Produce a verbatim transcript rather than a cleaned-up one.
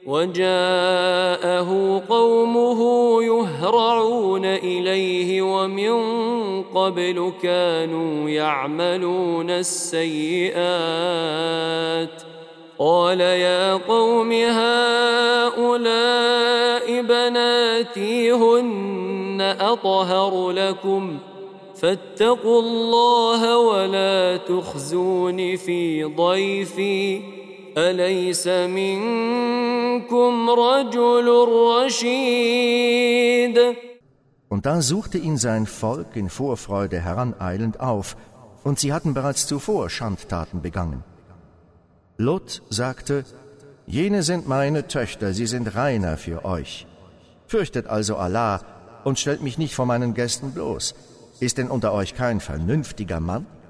وجاءه قومه يهرعون إليه ومن قبل كانوا يعملون السيئات قال يا قوم هؤلاء بناتي هن أطهر لكم فاتقوا الله ولا تخزون في ضيفي أليس منكم رجل رشيد. Und da suchte ihn sein Volk in Vorfreude heraneilend auf, und sie hatten bereits zuvor Schandtaten begangen. Lot sagte: Jene sind meine Töchter, sie sind reiner für euch. Fürchtet also Allah und stellt mich nicht vor meinen Gästen bloß. Ist denn unter euch kein vernünftiger Mann?